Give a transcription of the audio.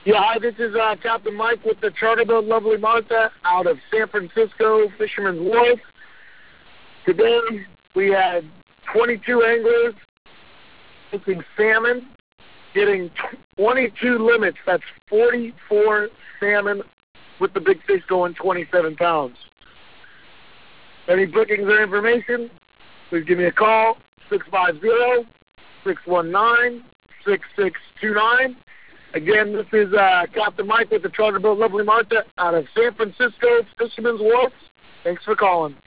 Yeah, hi, this is Captain Mike with the Charter Boat Lovely Martha out of San Francisco Fisherman's Wharf. Today we had 22 anglers fishing salmon, getting 22 limits. That's 44 salmon with the big fish going 27 pounds. Any bookings or information, please give me a call, 650-619-6629. Again, this is Captain Mike with the Charter Boat Lovely Martha out of San Francisco Fisherman's Wharf. Thanks for calling.